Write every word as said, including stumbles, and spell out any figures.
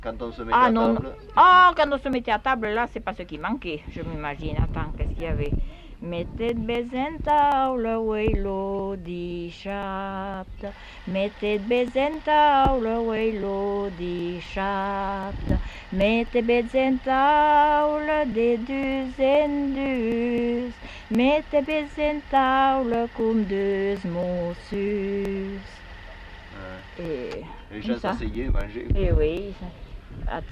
quand on se mettait Ah à non, table. ah, quand on se mettait à table, là, c'est pas ce qui manquait, je m'imagine. Attends, qu'est-ce qu'il y avait? Mettez bezentaul, weilo di shapt. Mettez bezentaul, weilo di shapt. Mettez bezentaul de dus en dus. Mettez bezentaul cum dus mossus. Ouais. Et Les comme gens ça. s'asseyaient, mangeaient. Et oui, ça-